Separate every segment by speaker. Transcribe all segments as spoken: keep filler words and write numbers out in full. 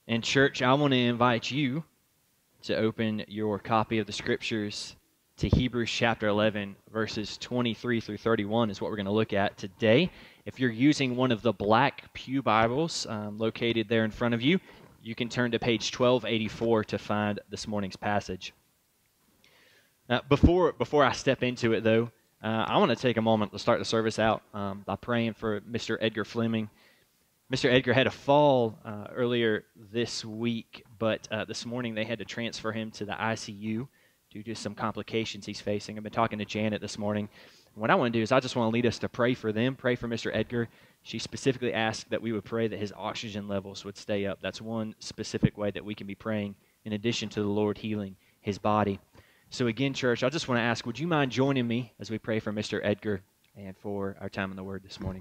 Speaker 1: And church, I want to invite you to open your copy of the scriptures to Hebrews chapter eleven, verses twenty-three through thirty-one is what we're going to look at today. If you're using one of the black pew Bibles um, located there in front of you, you can turn to page twelve eighty-four to find this morning's passage. Now, before, before I step into it, though, uh, I want to take a moment to start the service out um, by praying for Mister Edgar Fleming. Mister Edgar had a fall uh, earlier this week, but uh, this morning they had to transfer him to the I C U due to some complications he's facing. I've been talking to Janet this morning. What I want to do is I just want to lead us to pray for them, pray for Mister Edgar. She specifically asked that we would pray that his oxygen levels would stay up. That's one specific way that we can be praying in addition to the Lord healing his body. So again, church, I just want to ask, would you mind joining me as we pray for Mister Edgar and for our time in the Word this morning?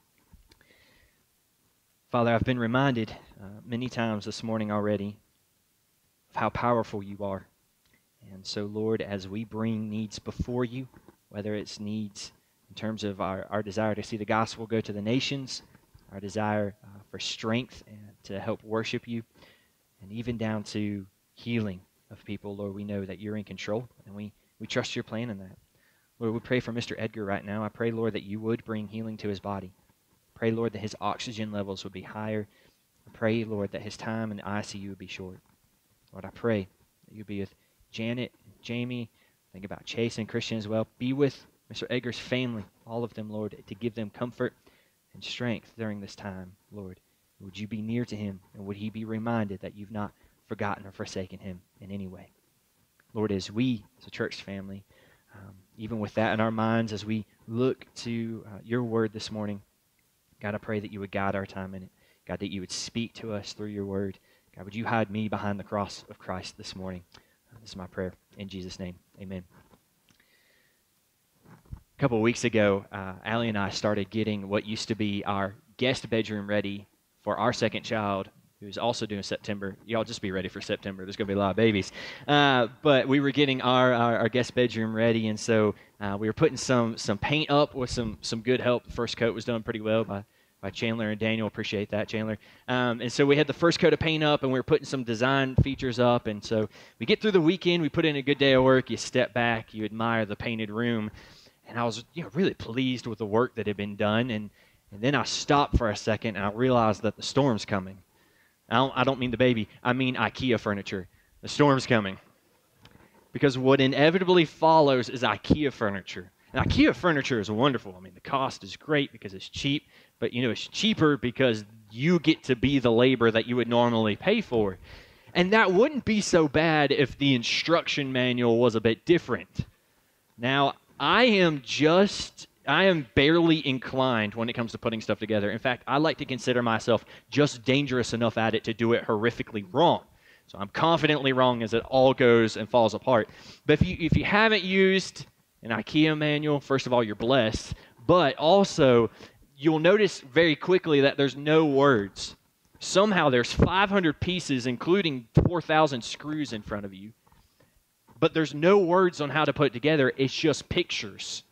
Speaker 1: Father, I've been reminded uh, many times this morning already of how powerful you are. And so, Lord, as we bring needs before you, whether it's needs in terms of our, our desire to see the gospel go to the nations, our desire uh, for strength and to help worship you, and even down to healing of people, Lord, we know that you're in control, and we, we trust your plan in that. Lord, we pray for Mister Edgar right now. I pray, Lord, that you would bring healing to his body. Pray, Lord, that his oxygen levels would be higher. I pray, Lord, that his time in the I C U would be short. Lord, I pray that you'd be with Janet, Jamie, think about Chase and Christian as well. Be with Mister Edgar's family, all of them, Lord, to give them comfort and strength during this time, Lord. Would you be near to him, and would he be reminded that you've not forgotten or forsaken him in any way? Lord, as we, as a church family, um, even with that in our minds, as we look to uh, your word this morning, God, I pray that you would guide our time in it. God, that you would speak to us through your word. God, would you hide me behind the cross of Christ this morning? Uh, this is my prayer. In Jesus' name, amen. A couple of weeks ago, uh, Allie and I started getting what used to be our guest bedroom ready for our second child, who's also due in September. Y'all just be ready for September. There's going to be a lot of babies. Uh, but we were getting our, our, our guest bedroom ready, and so uh, we were putting some some paint up with some some good help. The first coat was done pretty well by by Chandler and Daniel. Appreciate that, Chandler. Um, and so we had the first coat of paint up, and we were putting some design features up. And so we get through the weekend, we put in a good day of work, you step back, you admire the painted room. And I was you know, really pleased with the work that had been done. And, and then I stopped for a second, and I realized that the storm's coming. I don't, I don't mean the baby. I mean IKEA furniture. The storm's coming. Because what inevitably follows is IKEA furniture. And IKEA furniture is wonderful. I mean, the cost is great because it's cheap. But, you know, it's cheaper because you get to be the labor that you would normally pay for. And that wouldn't be so bad if the instruction manual was a bit different. Now, I am just, I am barely inclined when it comes to putting stuff together. In fact, I like to consider myself just dangerous enough at it to do it horrifically wrong. So I'm confidently wrong as it all goes and falls apart. But if you, if you haven't used an IKEA manual, first of all, you're blessed. But also, you'll notice very quickly that there's no words. Somehow there's five hundred pieces, including four thousand screws in front of you. But there's no words on how to put it together. It's just pictures.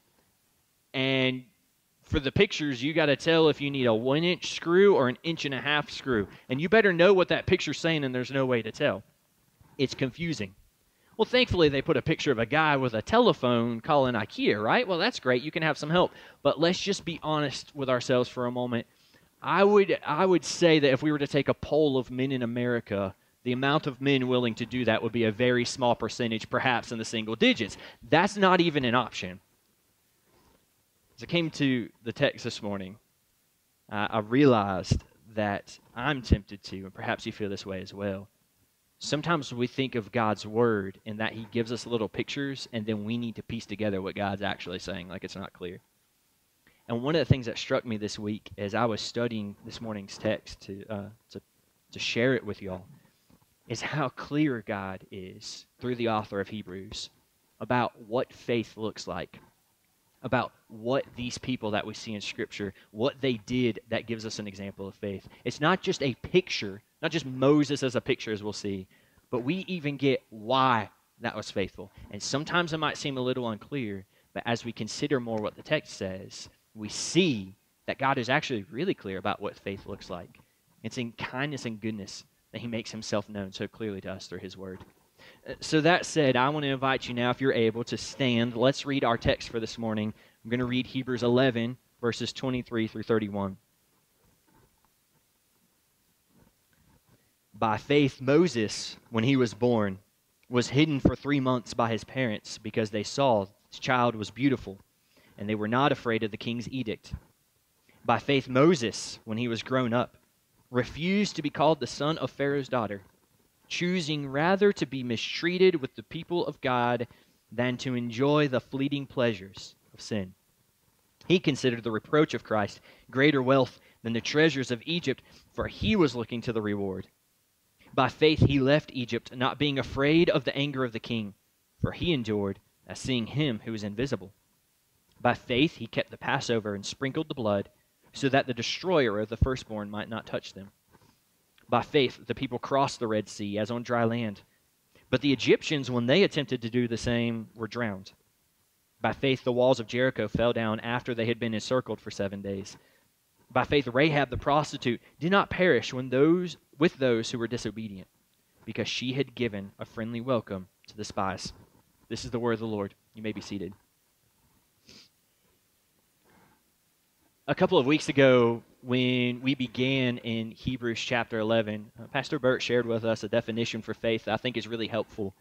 Speaker 1: And for the pictures, you got to tell if you need a one-inch screw or an inch and a half screw. And you better know what that picture's saying, and there's no way to tell. It's confusing. Well, thankfully, they put a picture of a guy with a telephone calling IKEA, right? Well, that's great. You can have some help. But let's just be honest with ourselves for a moment. I would I would say that if we were to take a poll of men in America, the amount of men willing to do that would be a very small percentage, perhaps in the single digits. That's not even an option. As I came to the text this morning, uh, I realized that I'm tempted to, and perhaps you feel this way as well. Sometimes we think of God's word in that he gives us little pictures, and then we need to piece together what God's actually saying, like it's not clear. And one of the things that struck me this week as I was studying this morning's text to uh, to, to share it with y'all is how clear God is through the author of Hebrews about what faith looks like, about what these people that we see in Scripture, what they did that gives us an example of faith. It's not just a picture, not just Moses as a picture, as we'll see, but we even get why that was faithful. And sometimes it might seem a little unclear, but as we consider more what the text says, we see that God is actually really clear about what faith looks like. It's in kindness and goodness that he makes himself known so clearly to us through his word. So that said, I want to invite you now, if you're able, to stand. Let's read our text for this morning. I'm going to read Hebrews eleven, verses twenty-three through thirty-one. By faith, Moses, when he was born, was hidden for three months by his parents because they saw his child was beautiful, and they were not afraid of the king's edict. By faith, Moses, when he was grown up, refused to be called the son of Pharaoh's daughter, choosing rather to be mistreated with the people of God than to enjoy the fleeting pleasures of sin. He considered the reproach of Christ greater wealth than the treasures of Egypt, for he was looking to the reward. By faith he left Egypt, not being afraid of the anger of the king, for he endured as seeing him who is invisible. By faith he kept the Passover and sprinkled the blood, so that the destroyer of the firstborn might not touch them. By faith the people crossed the Red Sea as on dry land, but the Egyptians, when they attempted to do the same, were drowned. By faith the walls of Jericho fell down after they had been encircled for seven days. By faith Rahab the prostitute did not perish when those with those who were disobedient, because she had given a friendly welcome to the spies. This is the word of the Lord. You may be seated. A couple of weeks ago, when we began in Hebrews chapter eleven, uh, Pastor Burt shared with us a definition for faith that I think is really helpful.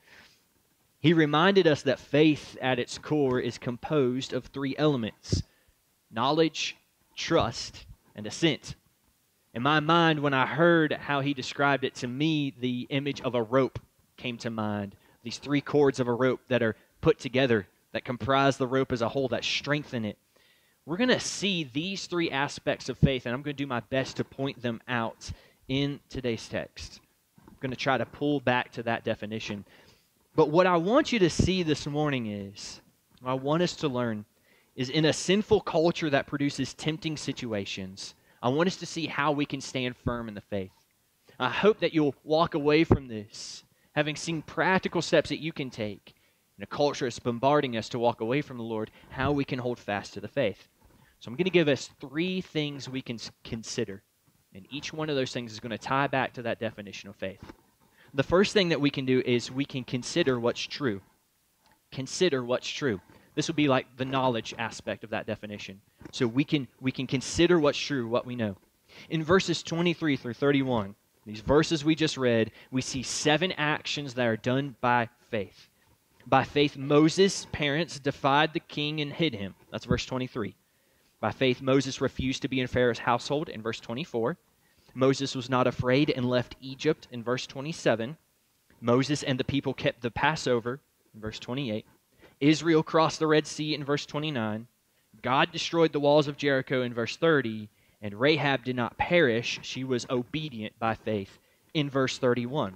Speaker 1: He reminded us that faith at its core is composed of three elements: knowledge, trust, and assent. In my mind, when I heard how he described it to me, the image of a rope came to mind. These three cords of a rope that are put together, that comprise the rope as a whole, that strengthen it. We're going to see these three aspects of faith, and I'm going to do my best to point them out in today's text. I'm going to try to pull back to that definition. But what I want you to see this morning is, what I want us to learn, is in a sinful culture that produces tempting situations, I want us to see how we can stand firm in the faith. I hope that you'll walk away from this having seen practical steps that you can take in a culture that's bombarding us to walk away from the Lord, how we can hold fast to the faith. So I'm going to give us three things we can consider, and each one of those things is going to tie back to that definition of faith. The first thing that we can do is we can consider what's true. Consider what's true. This would be like the knowledge aspect of that definition. So we can we can consider what's true, what we know. In verses twenty-three through thirty-one, these verses we just read, we see seven actions that are done by faith. By faith, Moses' parents defied the king and hid him. That's verse twenty-three. By faith, Moses refused to be in Pharaoh's household in verse twenty-four. Moses was not afraid and left Egypt in verse twenty-seven. Moses and the people kept the Passover in verse twenty-eight. Israel crossed the Red Sea in verse twenty-nine. God destroyed the walls of Jericho in verse thirty. And Rahab did not perish. She was obedient by faith in verse thirty-one.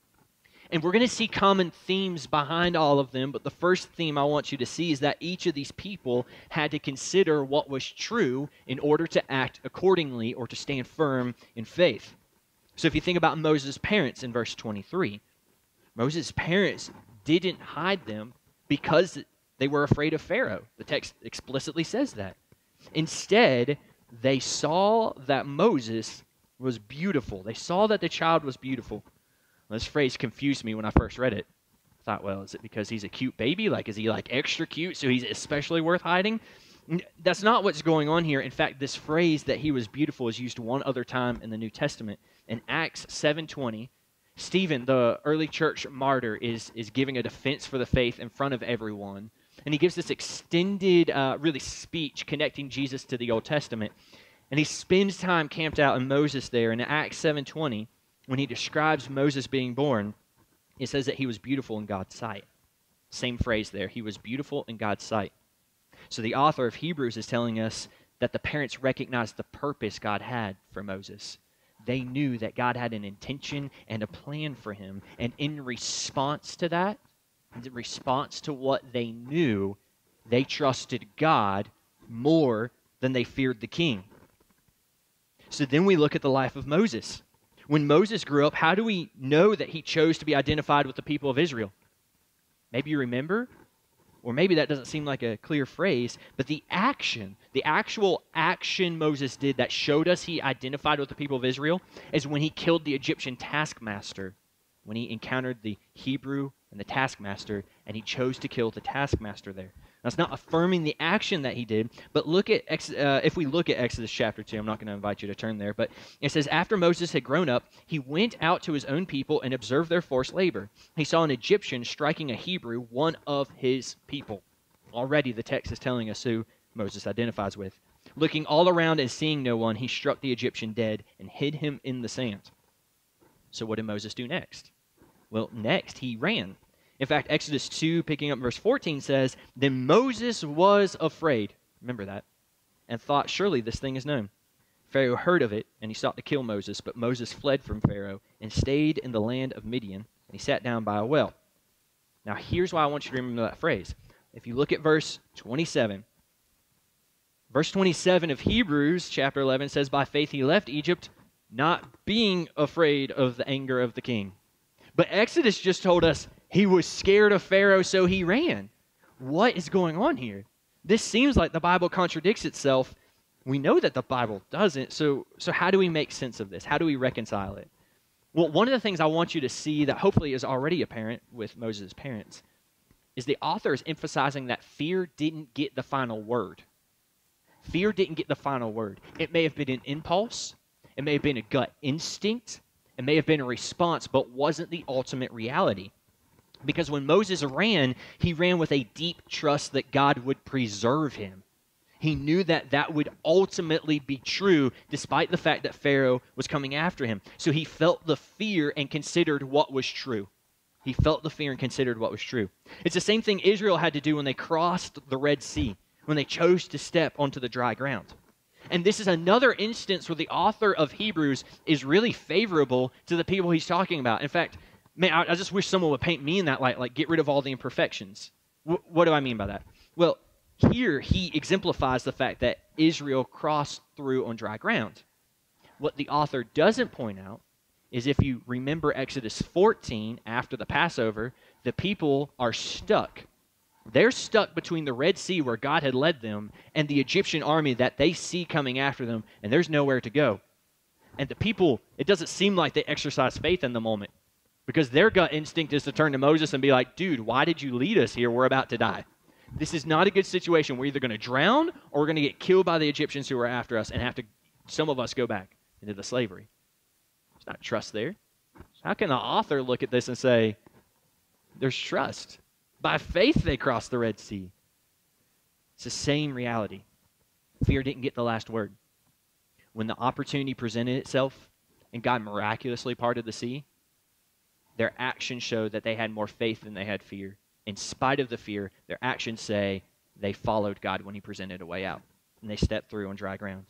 Speaker 1: And we're going to see common themes behind all of them, but the first theme I want you to see is that each of these people had to consider what was true in order to act accordingly or to stand firm in faith. So if you think about Moses' parents in verse twenty-three, Moses' parents didn't hide them because they were afraid of Pharaoh. The text explicitly says that. Instead, they saw that Moses was beautiful. They saw that the child was beautiful. This phrase confused me when I first read it. I thought, well, is it because he's a cute baby? Like, is he like extra cute, so he's especially worth hiding? That's not what's going on here. In fact, this phrase that he was beautiful is used one other time in the New Testament. In Acts seven twenty, Stephen, the early church martyr, is, is giving a defense for the faith in front of everyone. And he gives this extended, uh, really, speech connecting Jesus to the Old Testament. And he spends time camped out in Moses there. In Acts seven twenty, when he describes Moses being born, it says that he was beautiful in God's sight. Same phrase there. He was beautiful in God's sight. So the author of Hebrews is telling us that the parents recognized the purpose God had for Moses. They knew that God had an intention and a plan for him. And in response to that, in response to what they knew, they trusted God more than they feared the king. So then we look at the life of Moses. When Moses grew up, how do we know that he chose to be identified with the people of Israel? Maybe you remember. Or maybe that doesn't seem like a clear phrase, but the action, the actual action Moses did that showed us he identified with the people of Israel is when he killed the Egyptian taskmaster, when he encountered the Hebrew and the taskmaster, and he chose to kill the taskmaster there. Now, it's not affirming the action that he did, but look at Ex- uh, if we look at Exodus chapter two, I'm not going to invite you to turn there, but it says, after Moses had grown up, he went out to his own people and observed their forced labor. He saw an Egyptian striking a Hebrew, one of his people. Already the text is telling us who Moses identifies with. Looking all around and seeing no one, he struck the Egyptian dead and hid him in the sand. So what did Moses do next? Well, next he ran. In fact, Exodus two, picking up verse fourteen, says, then Moses was afraid, remember that, and thought, surely this thing is known. Pharaoh heard of it, and he sought to kill Moses, but Moses fled from Pharaoh and stayed in the land of Midian, and he sat down by a well. Now, here's why I want you to remember that phrase. If you look at verse twenty-seven, verse twenty-seven of Hebrews chapter eleven says, by faith he left Egypt, not being afraid of the anger of the king. But Exodus just told us he was scared of Pharaoh, so he ran. What is going on here? This seems like the Bible contradicts itself. We know that the Bible doesn't, so, so how do we make sense of this? How do we reconcile it? Well, one of the things I want you to see that hopefully is already apparent with Moses' parents is the author is emphasizing that fear didn't get the final word. Fear didn't get the final word. It may have been an impulse. It may have been a gut instinct. It may have been a response, but wasn't the ultimate reality. Because when Moses ran, he ran with a deep trust that God would preserve him. He knew that that would ultimately be true, despite the fact that Pharaoh was coming after him. So he felt the fear and considered what was true. He felt the fear and considered what was true. It's the same thing Israel had to do when they crossed the Red Sea, when they chose to step onto the dry ground. And this is another instance where the author of Hebrews is really favorable to the people he's talking about. In fact, man, I, I just wish someone would paint me in that light, like get rid of all the imperfections. W- what do I mean by that? Well, here he exemplifies the fact that Israel crossed through on dry ground. What the author doesn't point out is if you remember Exodus fourteen, after the Passover, the people are stuck. They're stuck between the Red Sea where God had led them and the Egyptian army that they see coming after them, and there's nowhere to go. And the people, it doesn't seem like they exercise faith in the moment because their gut instinct is to turn to Moses and be like, dude, why did you lead us here? We're about to die. This is not a good situation. We're either going to drown or we're going to get killed by the Egyptians who are after us and have to, some of us, go back into the slavery. There's not trust there. How can the author look at this and say, there's trust? By faith, they crossed the Red Sea. It's the same reality. Fear didn't get the last word. When the opportunity presented itself and God miraculously parted the sea, their actions showed that they had more faith than they had fear. In spite of the fear, their actions say they followed God when he presented a way out, and they stepped through on dry ground.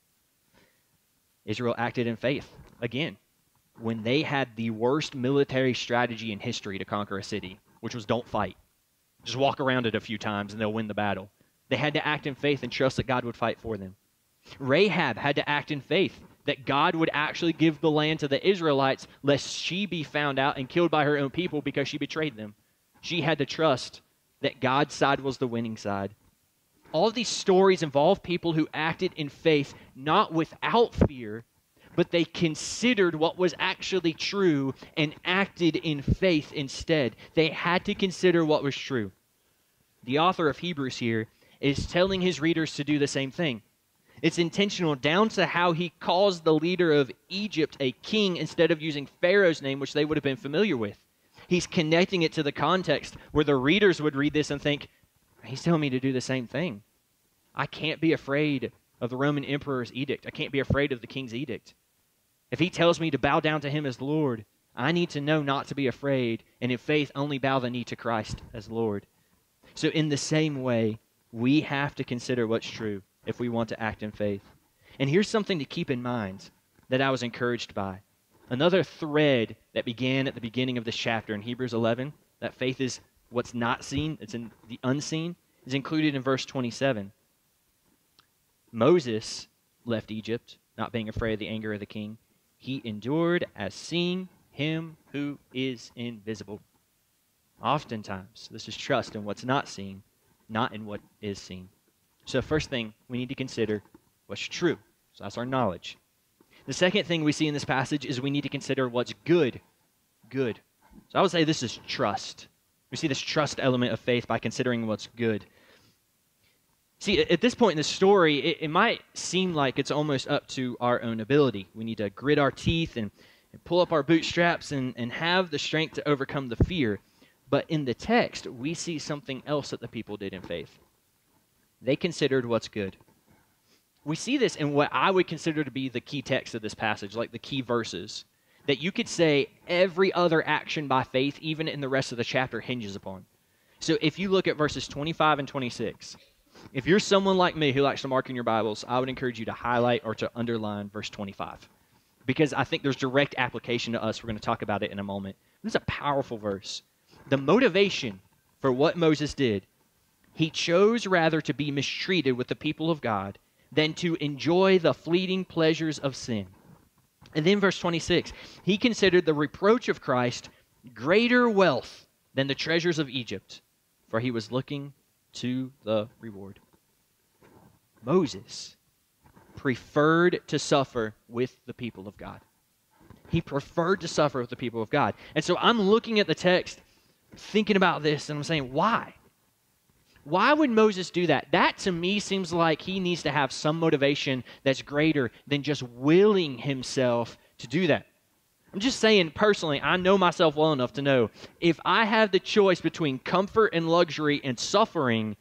Speaker 1: Israel acted in faith, again, when they had the worst military strategy in history to conquer a city, which was don't fight. Just walk around it a few times and they'll win the battle. They had to act in faith and trust that God would fight for them. Rahab had to act in faith that God would actually give the land to the Israelites lest she be found out and killed by her own people because she betrayed them. She had to trust that God's side was the winning side. All of these stories involve people who acted in faith not without fear, but they considered what was actually true and acted in faith instead. They had to consider what was true. The author of Hebrews here is telling his readers to do the same thing. It's intentional down to how he calls the leader of Egypt a king instead of using Pharaoh's name, which they would have been familiar with. He's connecting it to the context where the readers would read this and think, he's telling me to do the same thing. I can't be afraid of the Roman emperor's edict. I can't be afraid of the king's edict. If he tells me to bow down to him as Lord, I need to know not to be afraid, and in faith only bow the knee to Christ as Lord. So in the same way, we have to consider what's true if we want to act in faith. And here's something to keep in mind that I was encouraged by. Another thread that began at the beginning of this chapter in Hebrews eleven, that faith is what's not seen, it's in the unseen, is included in verse twenty-seven. Moses left Egypt, not being afraid of the anger of the king. He endured as seeing him who is invisible. Oftentimes, this is trust in what's not seen, not in what is seen. So first thing, we need to consider what's true. So that's our knowledge. The second thing we see in this passage is we need to consider what's good. Good. So I would say this is trust. We see this trust element of faith by considering what's good. See, at this point in the story, it, it might seem like it's almost up to our own ability. We need to grit our teeth and, and pull up our bootstraps and, and have the strength to overcome the fear. But in the text, we see something else that the people did in faith. They considered what's good. We see this in what I would consider to be the key text of this passage, like the key verses, that you could say every other action by faith, even in the rest of the chapter, hinges upon. So if you look at verses twenty-five and twenty-six, if you're someone like me who likes to mark in your Bibles, I would encourage you to highlight or to underline verse twenty-five, because I think there's direct application to us. We're going to talk about it in a moment. This is a powerful verse. The motivation for what Moses did, he chose rather to be mistreated with the people of God than to enjoy the fleeting pleasures of sin. And then verse twenty-six, he considered the reproach of Christ greater wealth than the treasures of Egypt, for he was looking to the reward. Moses preferred to suffer with the people of God. He preferred to suffer with the people of God. And so I'm looking at the text, thinking about this, and I'm saying, why? Why would Moses do that? That to me seems like he needs to have some motivation that's greater than just willing himself to do that. I'm just saying personally, I know myself well enough to know if I have the choice between comfort and luxury and suffering,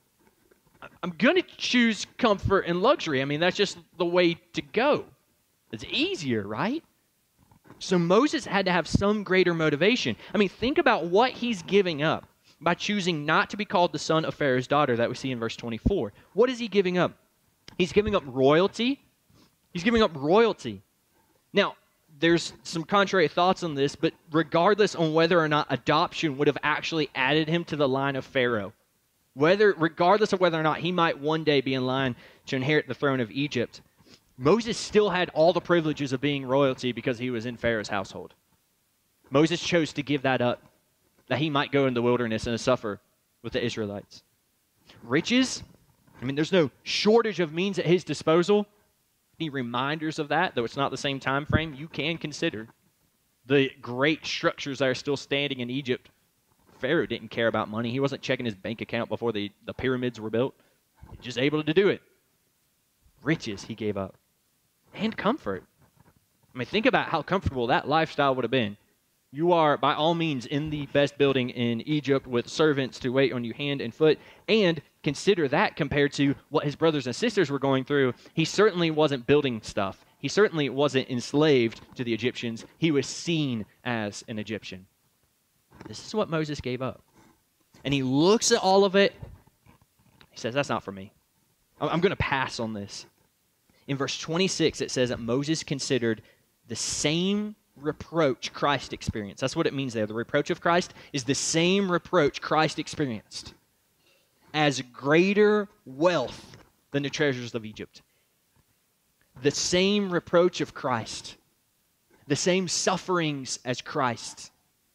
Speaker 1: I'm going to choose comfort and luxury. I mean, that's just the way to go. It's easier, right? So Moses had to have some greater motivation. I mean, think about what he's giving up by choosing not to be called the son of Pharaoh's daughter that we see in verse twenty-four. What is he giving up? He's giving up royalty. He's giving up royalty. Now, there's some contrary thoughts on this, but regardless on whether or not adoption would have actually added him to the line of Pharaoh, whether, regardless of whether or not he might one day be in line to inherit the throne of Egypt, Moses still had all the privileges of being royalty because he was in Pharaoh's household. Moses chose to give that up, that he might go in the wilderness and suffer with the Israelites. Riches, I mean, there's no shortage of means at his disposal. Any reminders of that, though it's not the same time frame, you can consider the great structures that are still standing in Egypt. Pharaoh didn't care about money. He wasn't checking his bank account before the, the pyramids were built. He was just able to do it. Riches he gave up. And comfort. I mean, think about how comfortable that lifestyle would have been. You are, by all means, in the best building in Egypt with servants to wait on you hand and foot. And consider that compared to what his brothers and sisters were going through. He certainly wasn't building stuff. He certainly wasn't enslaved to the Egyptians. He was seen as an Egyptian. This is what Moses gave up. And he looks at all of it. He says, that's not for me. I'm going to pass on this. In verse twenty-six, it says that Moses considered the same reproach Christ experienced. That's what it means there. The reproach of Christ is the same reproach Christ experienced as greater wealth than the treasures of Egypt. The same reproach of Christ, the same sufferings as Christ,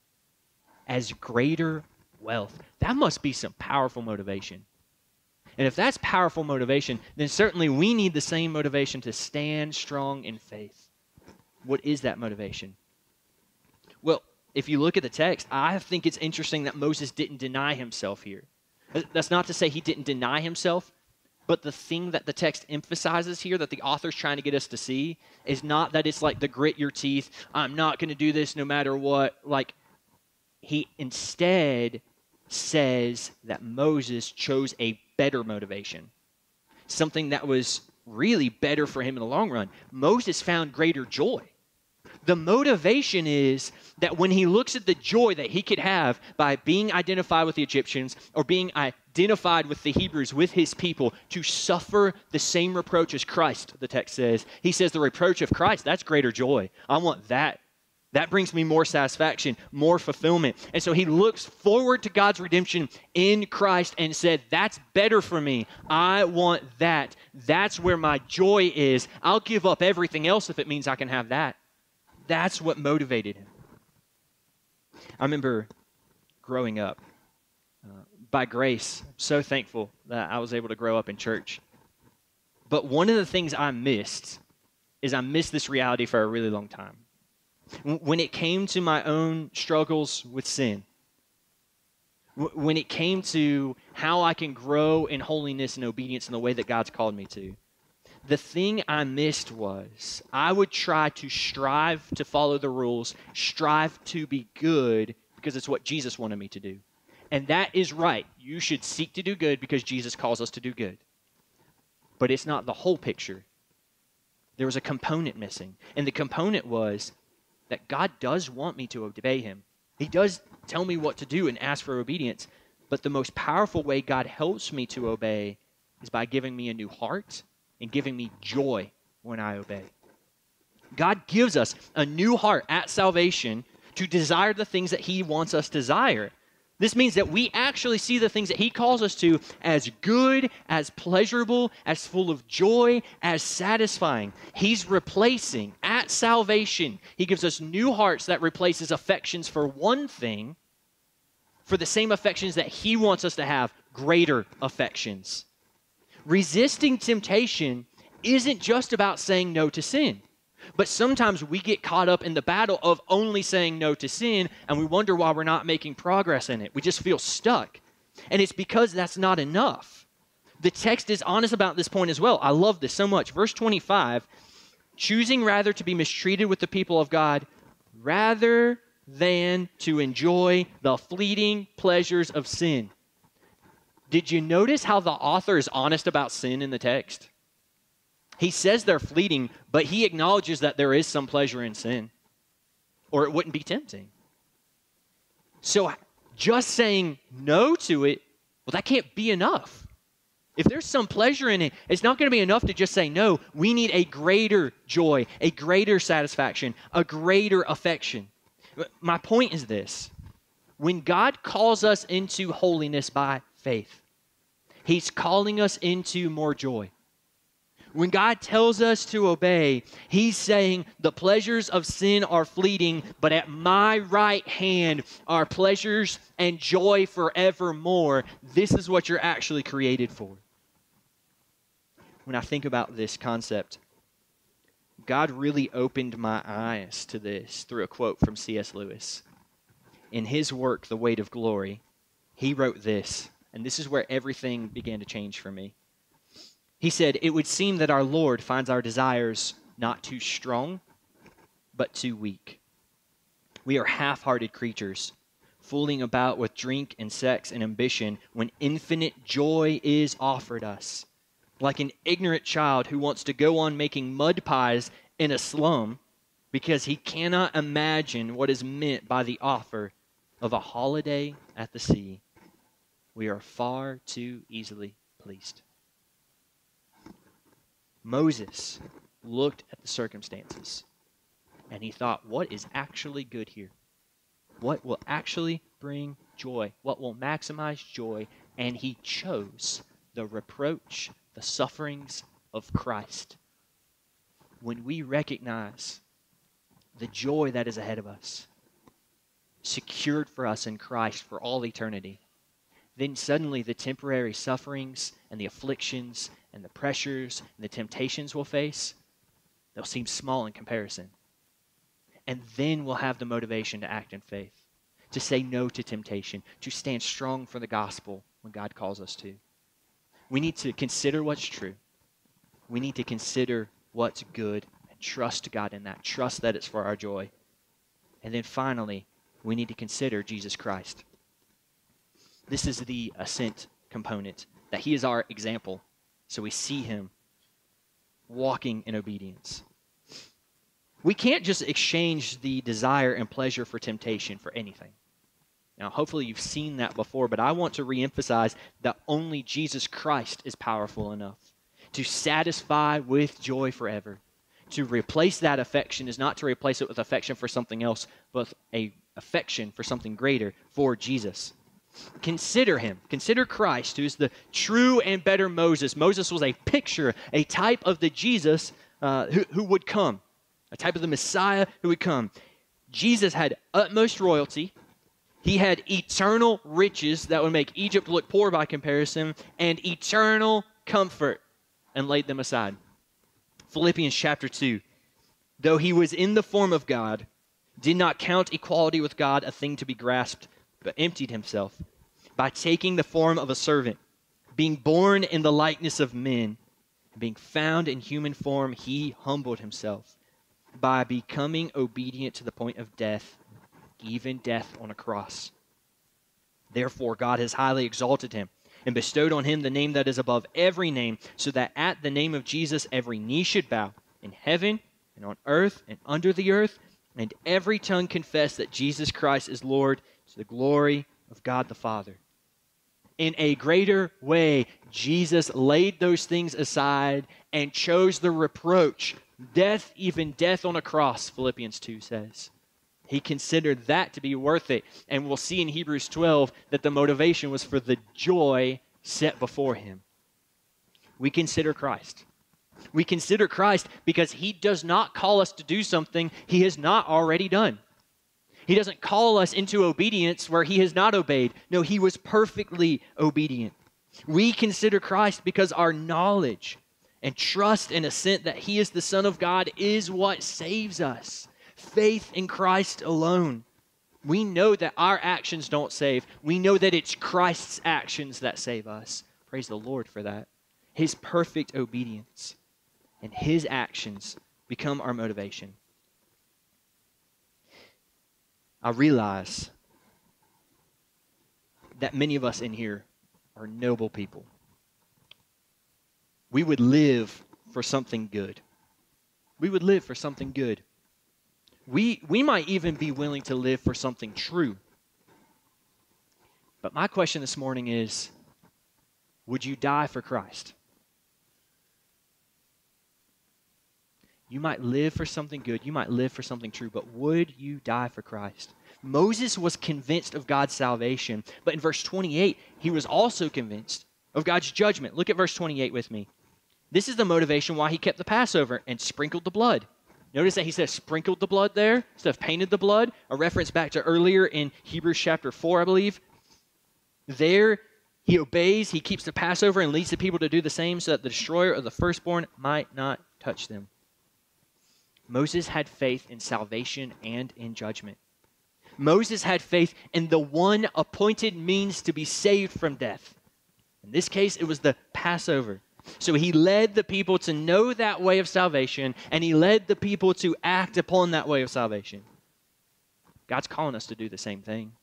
Speaker 1: as greater wealth. That must be some powerful motivation. And if that's powerful motivation, then certainly we need the same motivation to stand strong in faith. What is that motivation? Well, if you look at the text, I think it's interesting that Moses didn't deny himself here. That's not to say he didn't deny himself, but the thing that the text emphasizes here, that the author's trying to get us to see, is not that it's like the grit your teeth, I'm not going to do this no matter what. Like, he instead says that Moses chose a better motivation, something that was really better for him in the long run. Moses found greater joy. The motivation is that when he looks at the joy that he could have by being identified with the Egyptians or being identified with the Hebrews, with his people, to suffer the same reproach as Christ, the text says. He says the reproach of Christ, that's greater joy. I want that. That brings me more satisfaction, more fulfillment. And so he looks forward to God's redemption in Christ and said, that's better for me. I want that. That's where my joy is. I'll give up everything else if it means I can have that. That's what motivated him. I remember growing up. Uh, by grace, I'm so thankful that I was able to grow up in church. But one of the things I missed is I missed this reality for a really long time. When it came to my own struggles with sin, when it came to how I can grow in holiness and obedience in the way that God's called me to, the thing I missed was I would try to strive to follow the rules, strive to be good because it's what Jesus wanted me to do. And that is right. You should seek to do good because Jesus calls us to do good. But it's not the whole picture. There was a component missing. And the component was that God does want me to obey him. He does tell me what to do and ask for obedience. But the most powerful way God helps me to obey is by giving me a new heart and giving me joy when I obey. God gives us a new heart at salvation to desire the things that he wants us to desire. This means that we actually see the things that he calls us to as good, as pleasurable, as full of joy, as satisfying. He's replacing, at salvation, he gives us new hearts that replaces affections for one thing for the same affections that he wants us to have, greater affections. Resisting temptation isn't just about saying no to sin. But sometimes we get caught up in the battle of only saying no to sin, and we wonder why we're not making progress in it. We just feel stuck. And it's because that's not enough. The text is honest about this point as well. I love this so much. Verse twenty-five, choosing rather to be mistreated with the people of God rather than to enjoy the fleeting pleasures of sin. Did you notice how the author is honest about sin in the text? He says they're fleeting, but he acknowledges that there is some pleasure in sin, or it wouldn't be tempting. So just saying no to it, well, that can't be enough. If there's some pleasure in it, it's not going to be enough to just say no. We need a greater joy, a greater satisfaction, a greater affection. My point is this. When God calls us into holiness by faith, he's calling us into more joy. When God tells us to obey, he's saying the pleasures of sin are fleeting, but at my right hand are pleasures and joy forevermore. This is what you're actually created for. When I think about this concept, God really opened my eyes to this through a quote from C S Lewis. In his work, The Weight of Glory, he wrote this, and this is where everything began to change for me. He said, "It would seem that our Lord finds our desires not too strong, but too weak. We are half-hearted creatures, fooling about with drink and sex and ambition when infinite joy is offered us. Like an ignorant child who wants to go on making mud pies in a slum because he cannot imagine what is meant by the offer of a holiday at the sea. We are far too easily pleased." Moses looked at the circumstances and he thought, what is actually good here? What will actually bring joy? What will maximize joy? And he chose the reproach, the sufferings of Christ. When we recognize the joy that is ahead of us, secured for us in Christ for all eternity, then suddenly the temporary sufferings and the afflictions and the pressures and the temptations we'll face, they'll seem small in comparison. And then we'll have the motivation to act in faith, to say no to temptation, to stand strong for the gospel when God calls us to. We need to consider what's true. We need to consider what's good and trust God in that. Trust that it's for our joy. And then finally, we need to consider Jesus Christ. This is the ascent component, that he is our example. So we see him walking in obedience. We can't just exchange the desire and pleasure for temptation for anything. Now, hopefully you've seen that before, but I want to reemphasize that only Jesus Christ is powerful enough to satisfy with joy forever. To replace that affection is not to replace it with affection for something else, but a affection for something greater, for Jesus. Consider him. Consider Christ, who's the true and better Moses. Moses was a picture, a type of the Jesus uh, who, who would come, a type of the Messiah who would come. Jesus had utmost royalty. He had eternal riches that would make Egypt look poor by comparison, and eternal comfort, and laid them aside. Philippians chapter two. Though he was in the form of God, did not count equality with God a thing to be grasped, but emptied himself by taking the form of a servant, being born in the likeness of men, and being found in human form, he humbled himself by becoming obedient to the point of death, even death on a cross. Therefore, God has highly exalted him and bestowed on him the name that is above every name, so that at the name of Jesus every knee should bow, in heaven and on earth and under the earth, and every tongue confess that Jesus Christ is Lord, to the glory of God the Father. In a greater way, Jesus laid those things aside and chose the reproach, death, even death on a cross, Philippians two says. He considered that to be worth it. And we'll see in Hebrews twelve that the motivation was for the joy set before him. We consider Christ. We consider Christ because he does not call us to do something he has not already done. He doesn't call us into obedience where he has not obeyed. No, he was perfectly obedient. We consider Christ because our knowledge and trust and assent that he is the Son of God is what saves us. Faith in Christ alone. We know that our actions don't save. We know that it's Christ's actions that save us. Praise the Lord for that. His perfect obedience and his actions become our motivation. I realize that many of us in here are noble people. We would live for something good. We would live for something good. We, we might even be willing to live for something true. But my question this morning is, would you die for Christ? You might live for something good. You might live for something true. But would you die for Christ? Moses was convinced of God's salvation. But in verse twenty-eight, he was also convinced of God's judgment. Look at verse twenty-eight with me. This is the motivation why he kept the Passover and sprinkled the blood. Notice that he says sprinkled the blood there instead of painted the blood. A reference back to earlier in Hebrews chapter four, I believe. There, he obeys, he keeps the Passover and leads the people to do the same so that the destroyer of the firstborn might not touch them. Moses had faith in salvation and in judgment. Moses had faith in the one appointed means to be saved from death. In this case, it was the Passover. So he led the people to know that way of salvation, and he led the people to act upon that way of salvation. God's calling us to do the same thing.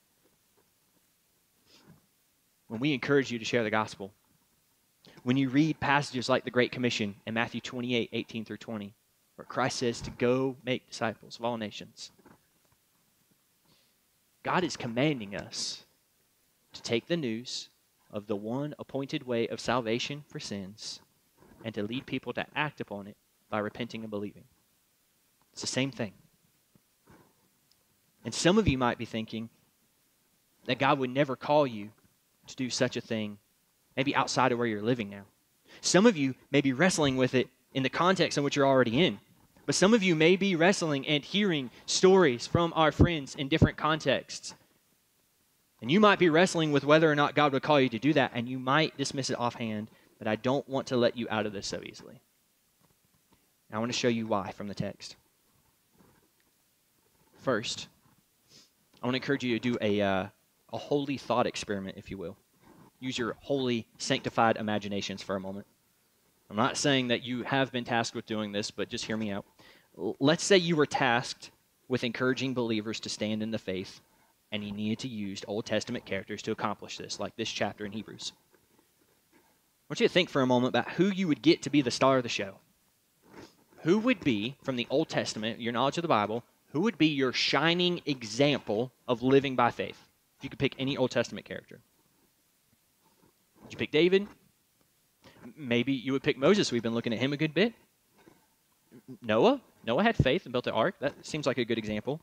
Speaker 1: When we encourage you to share the gospel, when you read passages like the Great Commission in Matthew twenty-eight, eighteen through twenty, where Christ says to go make disciples of all nations, God is commanding us to take the news of the one appointed way of salvation for sins and to lead people to act upon it by repenting and believing. It's the same thing. And some of you might be thinking that God would never call you to do such a thing, maybe outside of where you're living now. Some of you may be wrestling with it in the context in which you're already in. But some of you may be wrestling and hearing stories from our friends in different contexts. And you might be wrestling with whether or not God would call you to do that, and you might dismiss it offhand, but I don't want to let you out of this so easily. And I want to show you why from the text. First, I want to encourage you to do a, uh, a holy thought experiment, if you will. Use your holy, sanctified imaginations for a moment. I'm not saying that you have been tasked with doing this, but just hear me out. Let's say you were tasked with encouraging believers to stand in the faith, and you needed to use Old Testament characters to accomplish this, like this chapter in Hebrews. I want you to think for a moment about who you would get to be the star of the show. Who would be, from the Old Testament, your knowledge of the Bible, who would be your shining example of living by faith? If you could pick any Old Testament character. Would you pick David? Maybe you would pick Moses. We've been looking at him a good bit. Noah? Noah had faith and built the ark. That seems like a good example.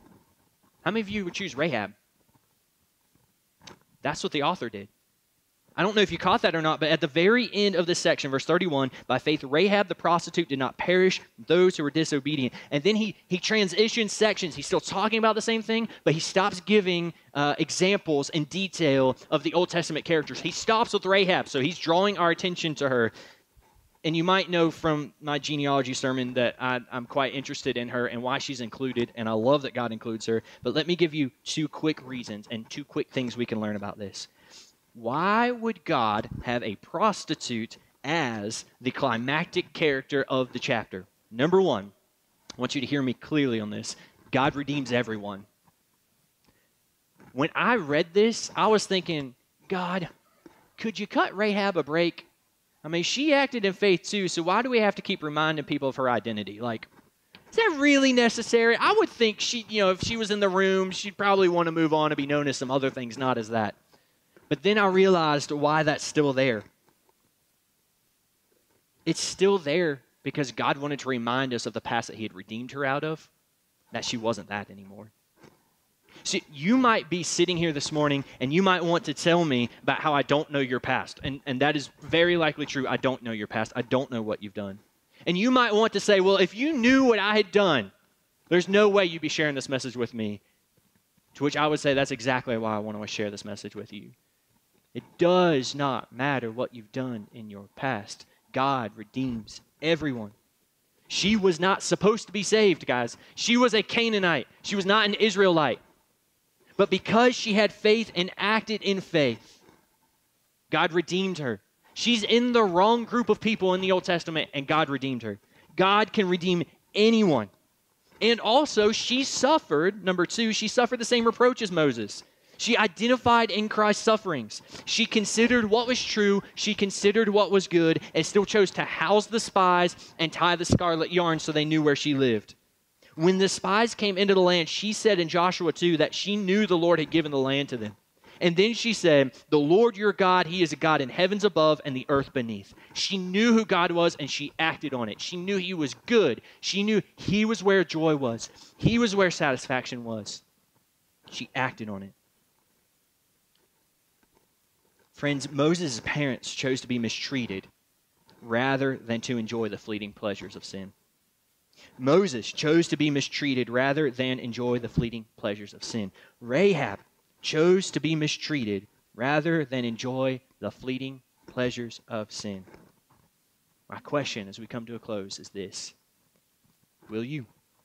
Speaker 1: How many of you would choose Rahab? That's what the author did. I don't know if you caught that or not, but at the very end of this section, verse thirty-one, by faith Rahab the prostitute did not perish from those who were disobedient. And then he he transitions sections. He's still talking about the same thing, but he stops giving uh, examples and detail of the Old Testament characters. He stops with Rahab, so he's drawing our attention to her. And you might know from my genealogy sermon that I, I'm quite interested in her and why she's included, and I love that God includes her. But let me give you two quick reasons and two quick things we can learn about this. Why would God have a prostitute as the climactic character of the chapter? Number one, I want you to hear me clearly on this. God redeems everyone. When I read this, I was thinking, God, could you cut Rahab a break? I mean, she acted in faith too, so why do we have to keep reminding people of her identity? Like, is that really necessary? I would think she, you know, if she was in the room, she'd probably want to move on and be known as some other things, not as that. But then I realized why that's still there. It's still there because God wanted to remind us of the past that he had redeemed her out of, that she wasn't that anymore. See, you might be sitting here this morning and you might want to tell me about how I don't know your past. And, and that is very likely true. I don't know your past. I don't know what you've done. And you might want to say, well, if you knew what I had done, there's no way you'd be sharing this message with me. To which I would say that's exactly why I want to share this message with you. It does not matter what you've done in your past. God redeems everyone. She was not supposed to be saved, guys. She was a Canaanite. She was not an Israelite. But because she had faith and acted in faith, God redeemed her. She's in the wrong group of people in the Old Testament, and God redeemed her. God can redeem anyone. And also, she suffered, number two, she suffered the same reproach as Moses. She identified in Christ's sufferings. She considered what was true. She considered what was good and still chose to house the spies and tie the scarlet yarn so they knew where she lived. When the spies came into the land, she said in Joshua two that she knew the Lord had given the land to them. And then she said, the Lord your God, he is a God in heavens above and the earth beneath. She knew who God was and she acted on it. She knew he was good. She knew he was where joy was. He was where satisfaction was. She acted on it. Friends, Moses' parents chose to be mistreated rather than to enjoy the fleeting pleasures of sin. Moses chose to be mistreated rather than enjoy the fleeting pleasures of sin. Rahab chose to be mistreated rather than enjoy the fleeting pleasures of sin. My question as we come to a close is this: will you?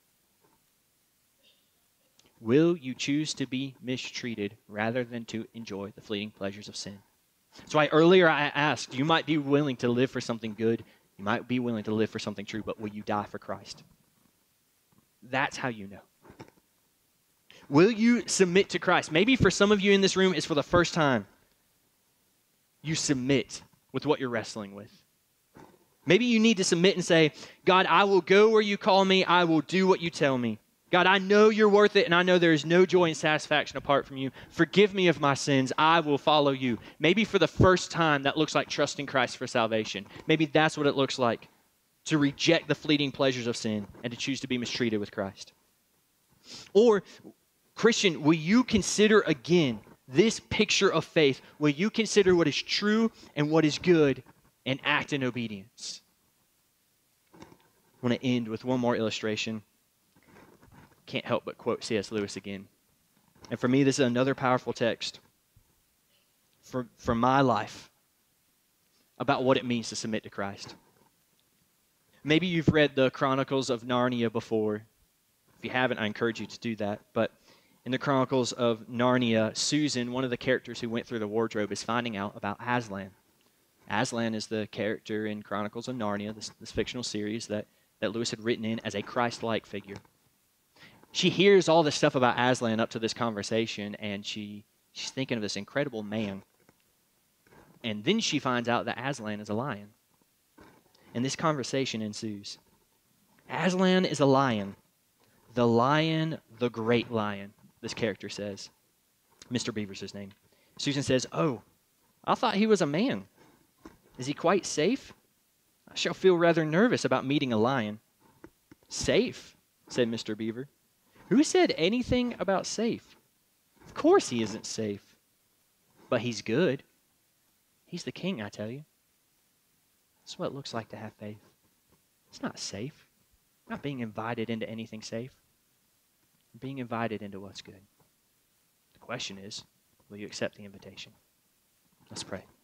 Speaker 1: Will you choose to be mistreated rather than to enjoy the fleeting pleasures of sin? That's why earlier I asked, you might be willing to live for something good. You might be willing to live for something true, but will you die for Christ? That's how you know. Will you submit to Christ? Maybe for some of you in this room, it's for the first time. You submit with what you're wrestling with. Maybe you need to submit and say, God, I will go where you call me. I will do what you tell me. God, I know you're worth it, and I know there is no joy and satisfaction apart from you. Forgive me of my sins. I will follow you. Maybe for the first time, that looks like trusting Christ for salvation. Maybe that's what it looks like, to reject the fleeting pleasures of sin and to choose to be mistreated with Christ. Or, Christian, will you consider again this picture of faith? Will you consider what is true and what is good and act in obedience? I want to end with one more illustration. Can't help but quote C S Lewis again. And for me, this is another powerful text for, for my life about what it means to submit to Christ. Maybe you've read the Chronicles of Narnia before. If you haven't, I encourage you to do that. But in the Chronicles of Narnia, Susan, one of the characters who went through the wardrobe, is finding out about Aslan. Aslan is the character in Chronicles of Narnia, this, this fictional series that, that Lewis had written in as a Christ-like figure. She hears all this stuff about Aslan up to this conversation, and she, she's thinking of this incredible man. And then she finds out that Aslan is a lion. And this conversation ensues. Aslan is a lion. The lion, the great lion, this character says. Mister Beaver's his name. Susan says, oh, I thought he was a man. Is he quite safe? I shall feel rather nervous about meeting a lion. Safe, said Mister Beaver. Who said anything about safe? Of course he isn't safe, but he's good. He's the King, I tell you. That's what it looks like to have faith. It's not safe. Not being invited into anything safe. Being invited into what's good. The question is, will you accept the invitation? Let's pray.